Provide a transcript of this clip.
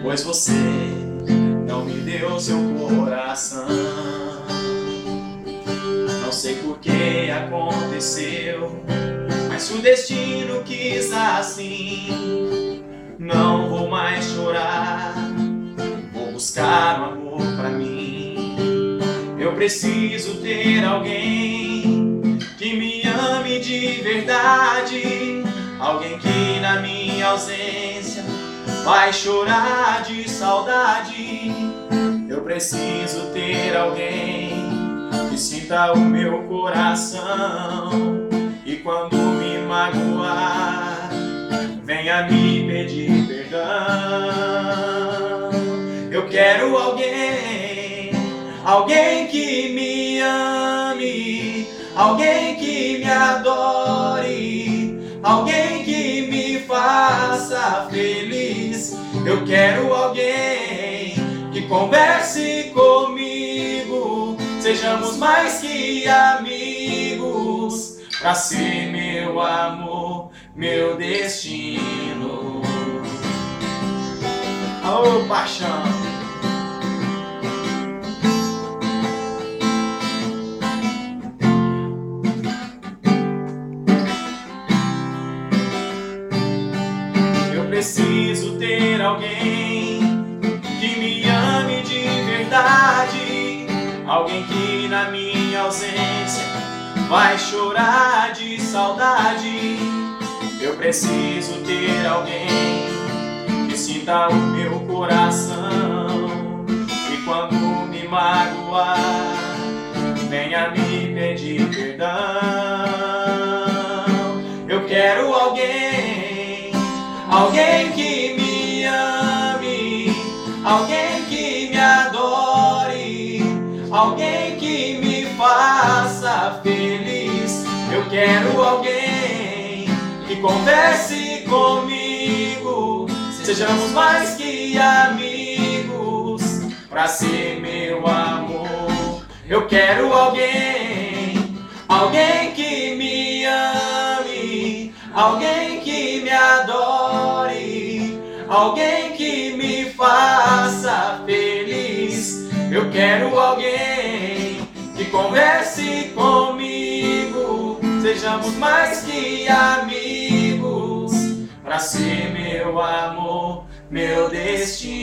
pois você não me deu seu coração. Não sei por que aconteceu, mas se o destino quis assim, não vou mais chorar, vou buscar um amor pra mim. Eu preciso ter alguém que me ame de verdade, alguém que na minha ausência vai chorar de saudade. Eu preciso ter alguém que sinta o meu coração e quando me magoar, venha me pedir perdão. Eu quero alguém, alguém que me ame, alguém que me adore, alguém que me faça feliz. Eu quero alguém que converse comigo, sejamos mais que amigos, pra ser meu amor, meu destino. Ô paixão! Eu preciso ter alguém que me ame de verdade, alguém que na minha ausência vai chorar de saudade. Eu preciso ter alguém que sinta o meu coração e quando me magoar, venha me pedir perdão. Eu quero alguém, alguém que me ame, alguém que me adore, alguém que me faça feliz. Eu quero alguém que converse comigo, sejamos mais que amigos, pra ser meu amor. Eu quero alguém, alguém que me ame, alguém que me adore, alguém que me faça feliz. Eu quero alguém que converse comigo, sejamos mais que amigos, pra ser meu amor, meu destino.